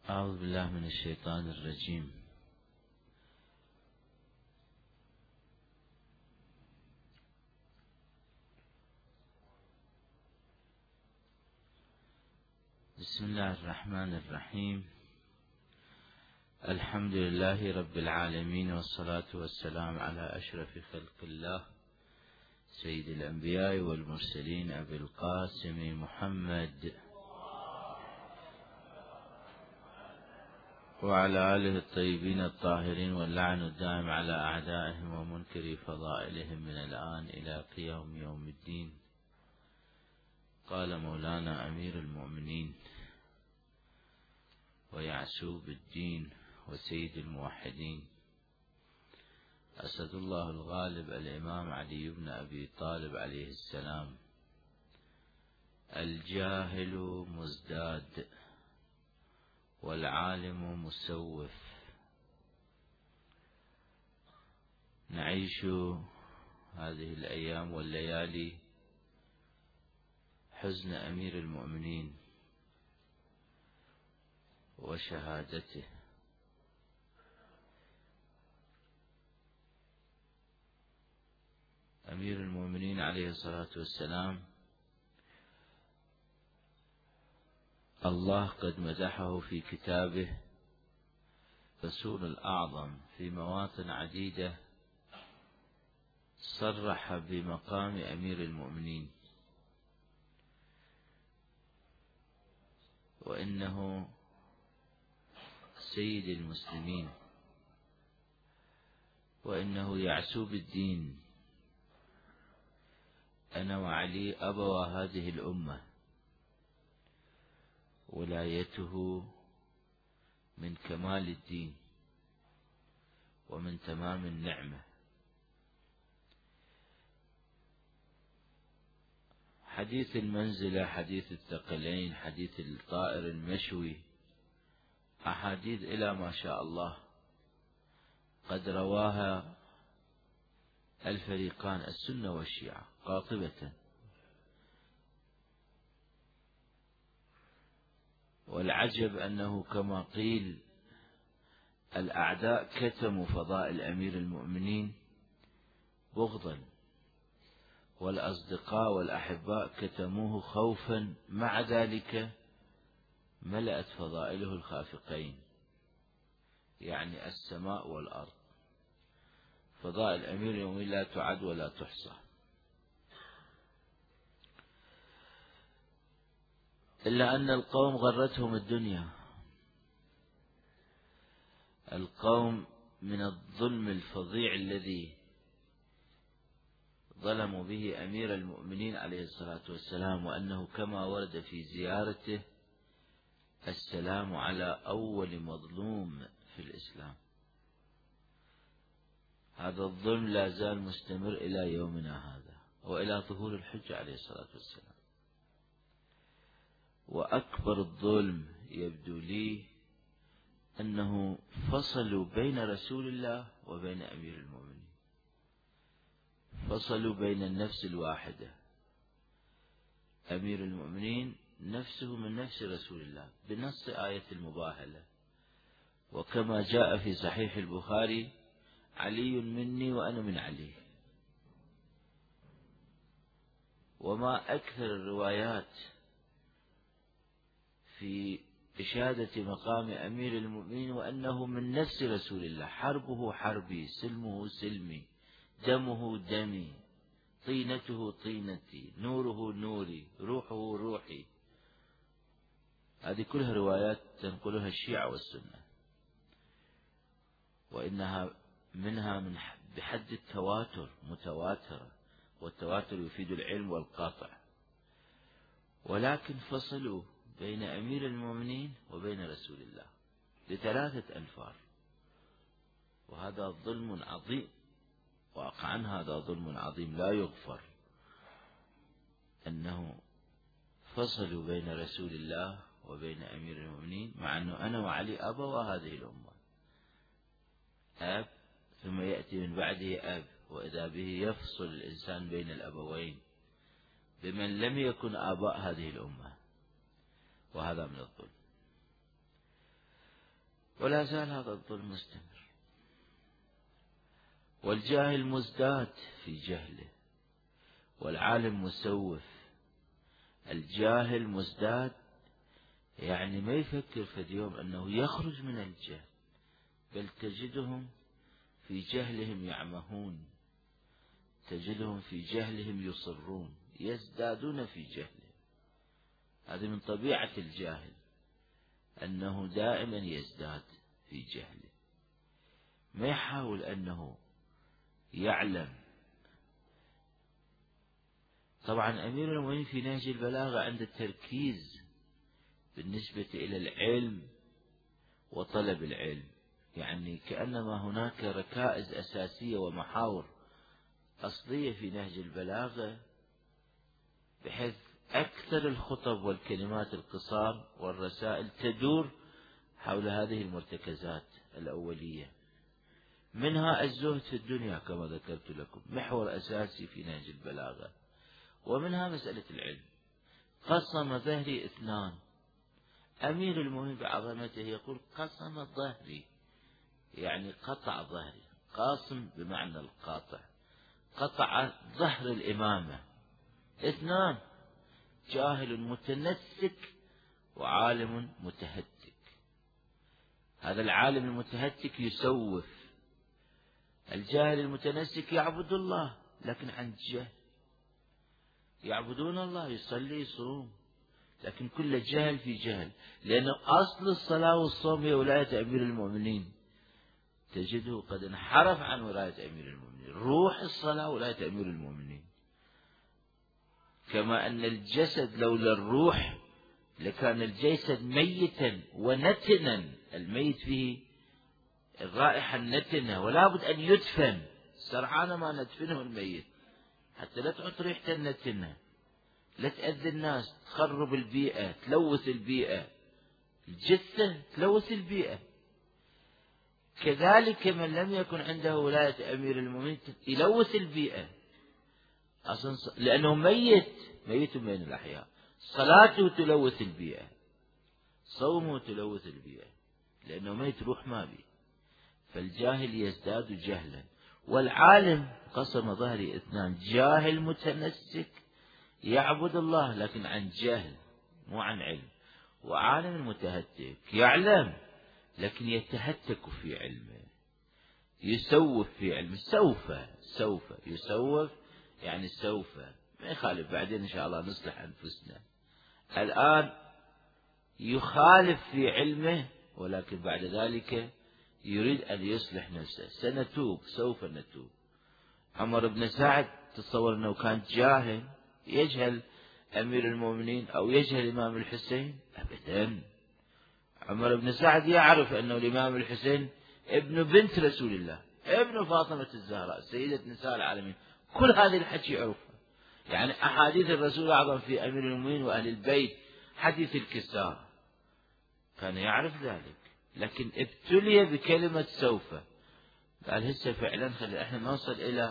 أعوذ بالله من الشيطان الرجيم. بسم الله الرحمن الرحيم. الحمد لله رب العالمين، والصلاة والسلام على أشرف خلق الله سيد الأنبياء والمرسلين أبي القاسم محمد وعلى آله الطيبين الطاهرين، واللعن الدائم على أعدائهم ومنكر فضائلهم من الآن إلى قيام يوم الدين. قال مولانا أمير المؤمنين ويعسوب الدين وسيد الموحدين أسد الله الغالب الإمام علي بن أبي طالب عليه السلام: الجاهل مزداد والعالم مسوف. نعيش هذه الأيام والليالي حزن أمير المؤمنين وشهادته. أمير المؤمنين عليه الصلاة والسلام الله قد مدحه في كتابه الرسول الأعظم في مواطن عديدة، صرح بمقام أمير المؤمنين، وإنه سيد المسلمين، وإنه يعسوب الدين. أنا وعلي أبوا هذه الأمة، ولايته من كمال الدين ومن تمام النعمة. حديث المنزلة، حديث الثقلين، حديث الطائر المشوي، أحاديث إلى ما شاء الله قد رواها الفريقان السنة والشيعة قاطبة. والعجب أنه كما قيل الأعداء كتموا فضائل أمير المؤمنين بغضا، والأصدقاء والأحباء كتموه خوفا، مع ذلك ملأت فضائله الخافقين، يعني السماء والأرض. فضائل أمير المؤمنين لا تعد ولا تحصى. إلا أن القوم غرتهم الدنيا. القوم من الظلم الفظيع الذي ظلموا به أمير المؤمنين عليه الصلاة والسلام، وأنه كما ورد في زيارته: السلام على أول مظلوم في الإسلام. هذا الظلم لا زال مستمر إلى يومنا هذا وإلى ظهور الحجة عليه الصلاة والسلام. وأكبر الظلم يبدو لي أنه فصلوا بين رسول الله وبين أمير المؤمنين، فصلوا بين النفس الواحدة. أمير المؤمنين نفسه من نفس رسول الله بنص آية المباهلة، وكما جاء في صحيح البخاري: علي مني وأنا من علي. وما أكثر الروايات في إشادة مقام أمير المؤمنين وأنه من نفس رسول الله: حربه حربي، سلمه سلمي، دمه دمي، طينته طينتي، نوره نوري، روحه روحي. هذه كلها روايات تنقلها الشيعة والسنة، وإنها منها بحد التواتر، متواترة، والتواتر يفيد العلم والقطع. ولكن فصلوا بين أمير المؤمنين وبين رسول الله ب3 أنفار، وهذا ظلم عظيم. واقعا هذا ظلم عظيم لا يغفر، أنه فصلوا بين رسول الله وبين أمير المؤمنين، مع أنه أنا وعلي أبوا هذه الأمة، أب ثم يأتي من بعده أب، وإذا به يفصل الإنسان بين الأبوين بمن لم يكن آباء هذه الأمة، وهذا من الظلم. ولا زال هذا الظلم مستمر. والجاهل مزداد في جهله، والعالم مسوف. الجاهل مزداد يعني ما يفكر في اليوم أنه يخرج من الجهل، بل تجدهم في جهلهم يعمهون، تجدهم في جهلهم يصرون، يزدادون في جهلهم. هذه من طبيعة الجاهل، أنه دائما يزداد في جهله، ما يحاول أنه يعلم. طبعا أمير المؤمنين في نهج البلاغة عند التركيز بالنسبة إلى العلم وطلب العلم، يعني كأنما هناك ركائز أساسية ومحاور أصلية في نهج البلاغة، بحيث أكثر الخطب والكلمات القصار والرسائل تدور حول هذه المرتكزات الأولية. منها الزهد في الدنيا كما ذكرت لكم، محور أساسي في نهج البلاغة، ومنها مسألة العلم. قسم ظهري اثنان. أمير المؤمنين بعظمته يقول قسم ظهري، يعني قطع ظهري. قاسم بمعنى القاطع، قطع ظهر الإمامة. اثنان: جاهل متنسك وعالم متهتك. هذا العالم المتهتك يسوف، الجاهل المتنسك يعبد الله لكن عن جهل. يعبدون الله، يصلي يصوم، لكن كل جهل في جهل، لأن أصل الصلاة والصوم هي ولاية أمير المؤمنين. تجده قد انحرف عن ولاية أمير المؤمنين. روح الصلاة ولاية أمير المؤمنين، كما أن الجسد لولا الروح لكان الجسد ميتا ونتنا. الميت فيه الرائحة النتنة، ولا بد أن يدفن. سرعان ما ندفنه الميت حتى لا تعط ريحة النتنة، لا تأذي الناس، تخرب البيئة، تلوث البيئة. الجثة تلوث البيئة. كذلك من لم يكن عنده ولاية أمير المؤمنين يلوث البيئة، أصلا لأنه ميت بين الأحياء. صلاته تلوث البيئة، صومه تلوث البيئة، لأنه ميت، روح ما بي. فالجاهل يزداد جهلا. والعالم قسم ظهري اثنان: جاهل متنسك يعبد الله لكن عن جهل مو عن علم، وعالم متهتك يعلم لكن يتهتك في علمه، يسوف في علمه. سوف يسوف يعني سوف، ما يخالف، بعدين إن شاء الله نصلح أنفسنا. الآن يخالف في علمه، ولكن بعد ذلك يريد أن يصلح نفسه. سنتوب، سوف نتوب. عمر بن سعد تصور أنه كان جاهل يجهل أمير المؤمنين أو يجهل الإمام الحسين؟ أبدا. عمر بن سعد يعرف أنه الإمام الحسين ابن بنت رسول الله، ابن فاطمة الزهراء سيدة نساء العالمين. كل هذه الحكي يعرفها، يعني أحاديث الرسول الأعظم في أمير المؤمنين وأهل البيت، حديث الكساء، كان يعرف ذلك، لكن ابتلي بكلمة سوف. قال هسه فعلا خلي احنا نوصل إلى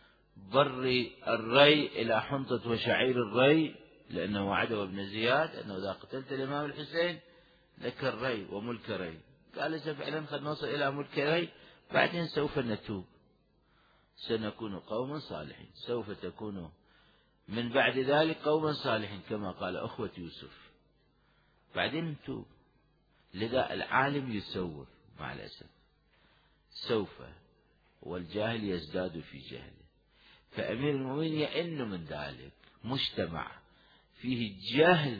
بر الري، إلى حنطة وشعير الري، لأنه وعده ابن زياد أنه إذا قتلت الإمام الحسين لك الري وملك ري. قال هسه فعلا خلي نوصل إلى ملك ري، بعدين سوف نتوب، سنكون قوما صالحين، سوف تكون من بعد ذلك قوما صالحين كما قال أخوة يوسف، بعدين نتوب. لذا العالم يسوف مع الأسف، سوف، والجاهل يزداد في جهله. فأمير المؤمنين يئن من ذلك. مجتمع فيه جهل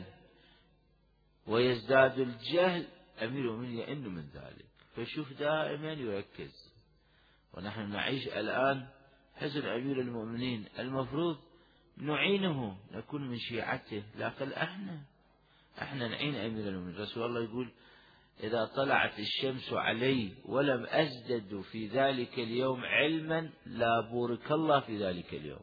ويزداد الجهل، أمير المؤمنين يئن من ذلك. فشوف دائما يركز. ونحن نعيش الآن حزن أمير المؤمنين، المفروض نعينه، نكون من شيعته، لكن احنا نعين أمير المؤمنين. رسول الله يقول إذا طلعت الشمس علي ولم أزدد في ذلك اليوم علما لا بورك الله في ذلك اليوم.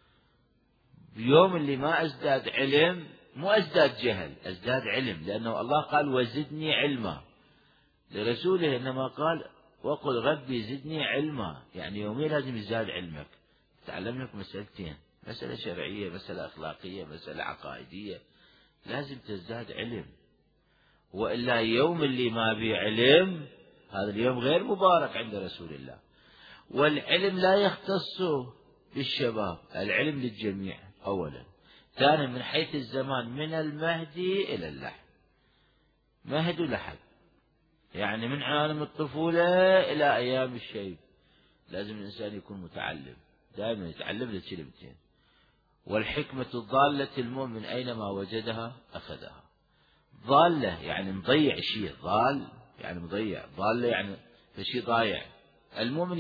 بيوم اللي ما أزداد علم، مو أزداد جهل، أزداد علم، لأنه الله قال وزدني علما لرسوله، إنما قال وقل ربي زدني علما، يعني يوميا لازم يزداد علمك. تعلم لك مسألتين: مسألة شرعية، مسألة أخلاقية، مسألة عقائدية، لازم تزداد علم. وإلا يوم اللي ما بيه علم هذا اليوم غير مبارك عند رسول الله. والعلم لا يختص بالشباب، العلم للجميع أولا. ثانيا من حيث الزمان، من المهدي إلى اللحد، مهد ولحد، يعني من عالم الطفولة إلى أيام الشيب. لازم الإنسان يكون متعلم، دائما يتعلم للكلمتين. والحكمة الضالة المؤمن أينما وجدها أخذها. ضالة يعني مضيع شيء، ضال يعني مضيع، ضالة يعني فشي ضايع. المؤمن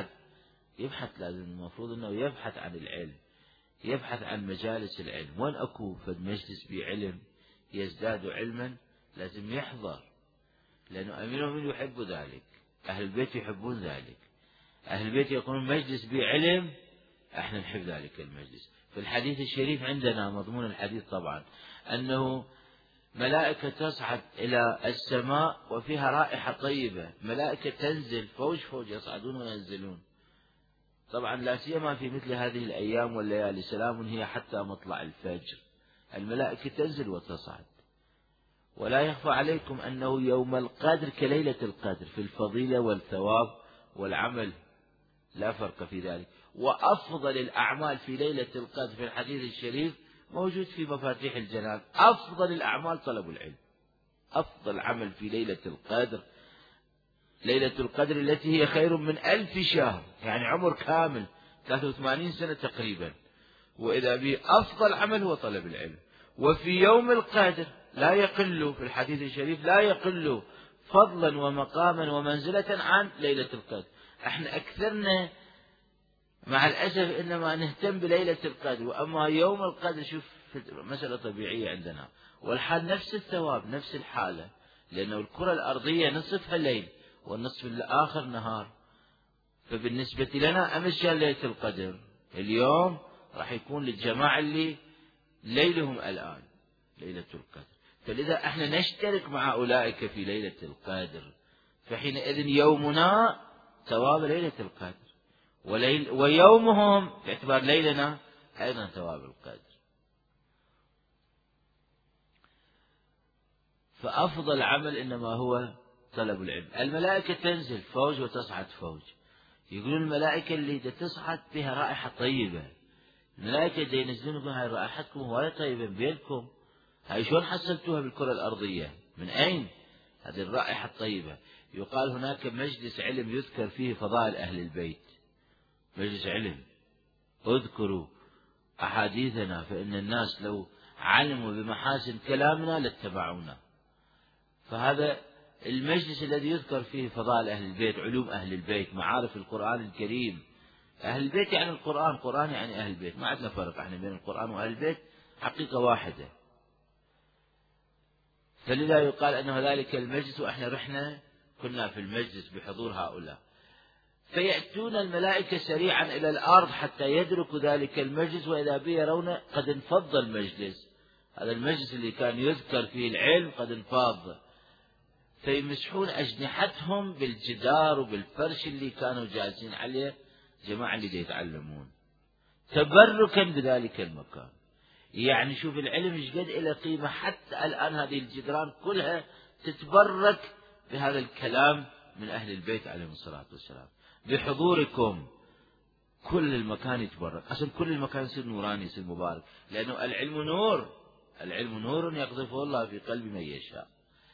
يبحث لازم المفروض أنه يبحث عن العلم، يبحث عن مجالس العلم. وين أكو فد مجلس بعلم يزداد علما لازم يحضر، لأنه أمير المؤمنين يحب ذلك، أهل البيت يحبون ذلك. أهل البيت يكونون مجلس بعلم، احنا نحب ذلك المجلس. في الحديث الشريف عندنا مضمون الحديث طبعا أنه ملائكة تصعد إلى السماء وفيها رائحة طيبة، ملائكة تنزل فوج فوج يصعدون وينزلون. طبعا لا سيما في مثل هذه الأيام والليالي، سلام هي حتى مطلع الفجر، الملائكة تنزل وتصعد. ولا يخفى عليكم أنه يوم القدر كليلة القدر في الفضيلة والثواب والعمل، لا فرق في ذلك. وأفضل الأعمال في ليلة القدر في الحديث الشريف موجود في مفاتيح الجنان، أفضل الأعمال طلب العلم. أفضل عمل في ليلة القدر، ليلة القدر التي هي خير من 1000 شهر، يعني عمر كامل 83 سنة تقريبا، وإذا به أفضل عمل هو طلب العلم. وفي يوم القدر لا يقل، في الحديث الشريف لا يقل فضلا ومقاما ومنزلة عن ليلة القدر. احنا أكثرنا مع الأسف إنما نهتم بليلة القدر، وأما يوم القدر شوف مسألة طبيعية عندنا، والحال نفس الثواب نفس الحالة، لأنه الكرة الأرضية نصفها ليل والنصف الآخر نهار. فبالنسبة لنا أمس كان ليلة القدر، اليوم راح يكون للجماعة اللي ليلهم الآن ليلة القدر. فلذا احنا نشترك مع أولئك في ليلة القدر، فحينئذ يومنا ثواب ليلة القدر، ويومهم باعتبار ليلنا أيضا ثواب القدر. فأفضل عمل إنما هو طلب العلم. الملائكة تنزل فوج وتصعد فوج، يقولون الملائكة اللي تصعد بها رائحة طيبة، الملائكة اللي ينزلون بها رائحتكم هواية طيبة بينكم، هاي شلون حصلتوها بالكرة الأرضية؟ من أين هذه الرائحة الطيبة؟ يقال هناك مجلس علم يذكر فيه فضائل أهل البيت، مجلس علم اذكروا أحاديثنا فإن الناس لو علموا بمحاسن كلامنا لاتبعونا. فهذا المجلس الذي يذكر فيه فضائل أهل البيت، علوم أهل البيت، معارف القرآن الكريم. أهل البيت يعني القرآن، قرآن يعني أهل البيت، ما عندنا فرق احنا بين القرآن وأهل البيت، حقيقة واحدة. فلذا يقال أنه ذلك المجلس، وإحنا رحنا كنا في المجلس بحضور هؤلاء، فيأتون الملائكة سريعا إلى الأرض حتى يدركوا ذلك المجلس، وإذا به يرون قد انفض المجلس، هذا المجلس اللي كان يذكر فيه العلم قد انفاض، فيمسحون أجنحتهم بالجدار وبالفرش اللي كانوا جالسين عليه جماعة اللي يتعلمون تبركا بذلك المكان. يعني شوف العلم ايش قد له قيمة، حتى الآن هذه الجدران كلها تتبرك بهذا الكلام من أهل البيت عليهم الصلاة والسلام. بحضوركم كل المكان يتبرك، أصلا كل المكان يصير نوراني يصير مبارك، لأنه العلم نور، العلم نور يقذفه الله في قلب من يشاء.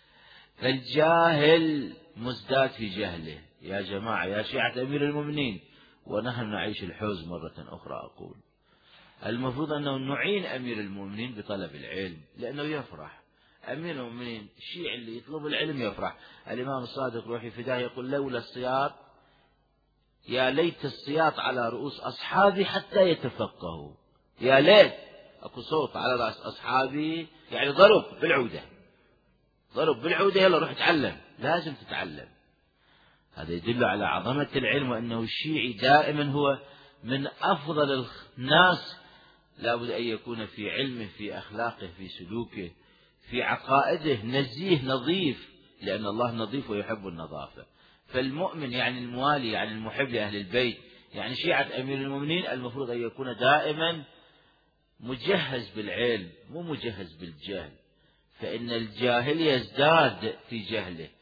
فالجاهل مزداد في جهله يا جماعة يا شيعة أمير المؤمنين، ونحن نعيش الحزن مرة أخرى. أقول المفروض أنه نعين أمير المؤمنين بطلب العلم، لأنه يفرح أمير المؤمنين الشيعي اللي يطلب العلم يفرح. الإمام الصادق روحي فداه يقول لولا السياط يا ليت السياط على رؤوس أصحابي حتى يتفقهوا، يا ليت أكو صوت على رأس أصحابي، يعني ضرب بالعودة، ضرب بالعودة يلا روح اتعلم، لازم تتعلم. هذا يدل على عظمة العلم، وأنه الشيعي دائما هو من أفضل الناس، لا بد أن يكون في علمه في أخلاقه في سلوكه في عقائده نزيه نظيف، لأن الله نظيف ويحب النظافة. فالمؤمن يعني الموالي يعني المحب لأهل البيت يعني شيعة أمير المؤمنين المفروض أن يكون دائما مجهز بالعلم مو مجهز بالجهل، فإن الجاهل يزداد في جهله،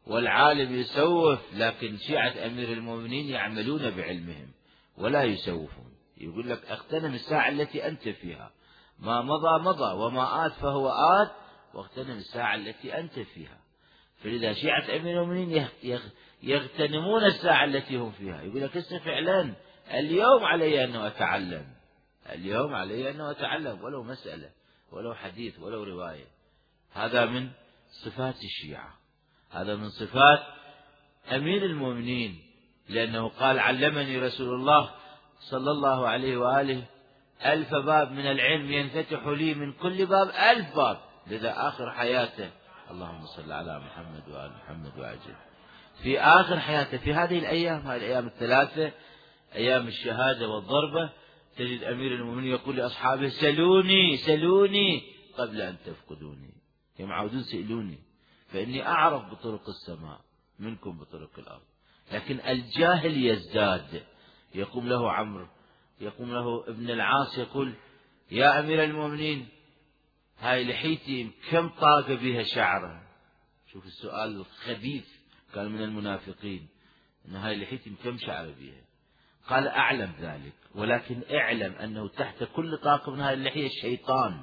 والعالم يسوف، لكن شيعة أمير المؤمنين يعملون بعلمهم ولا يسوفون. يقول لك اغتنم الساعة التي أنت فيها، ما مضى مضى وما آت فهو آت، واغتنم الساعة التي أنت فيها. فلذا شيعة أمير المؤمنين يغتنمون الساعة التي هم فيها. يقول لك اسم فعلا اليوم علي أنه أتعلم، اليوم علي أنه أتعلم، ولو مسألة ولو حديث ولو رواية. هذا من صفات الشيعة، هذا من صفات أمير المؤمنين، لأنه قال علمني رسول الله صلى الله عليه وآله 1000 باب من العلم ينفتح لي من كل باب 1000 باب. لذا آخر حياته، اللهم صل على محمد وآل محمد وعجل، في آخر حياته في هذه الأيام، هذه الأيام الثلاثة، أيام الشهادة والضربة، تجد أمير المؤمنين يقول لأصحابه سلوني سلوني قبل أن تفقدوني، هم عاودون سئلوني، فإني أعرف بطرق السماء منكم بطرق الأرض. لكن الجاهل يزداد. يقوم له عمرو، يقوم له ابن العاص يقول يا أمير المؤمنين هاي لحيتي كم طاق بها شعره. شوف السؤال الخبيث، كان من المنافقين، أن هاي لحيتي كم شعر بها. قال أعلم ذلك، ولكن اعلم أنه تحت كل طاقة من هذه اللحية الشيطان.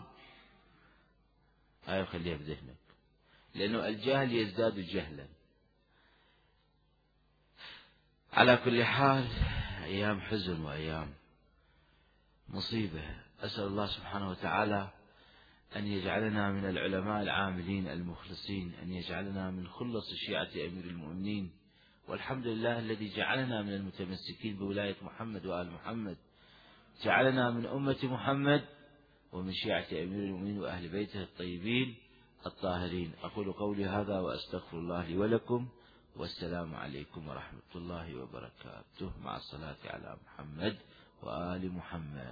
هاي خليها بذهنك، لأنه الجاهل يزداد جهلا. على كل حال أيام حزن وأيام مصيبة. أسأل الله سبحانه وتعالى أن يجعلنا من العلماء العاملين المخلصين، أن يجعلنا من خلص شيعة أمير المؤمنين، والحمد لله الذي جعلنا من المتمسكين بولاية محمد وآل محمد، جعلنا من أمة محمد ومن شيعة أمير المؤمنين وأهل بيته الطيبين الطاهرين. أقول قولي هذا وأستغفر الله لي ولكم، والسلام عليكم ورحمة الله وبركاته، مع الصلاة على محمد وآل محمد.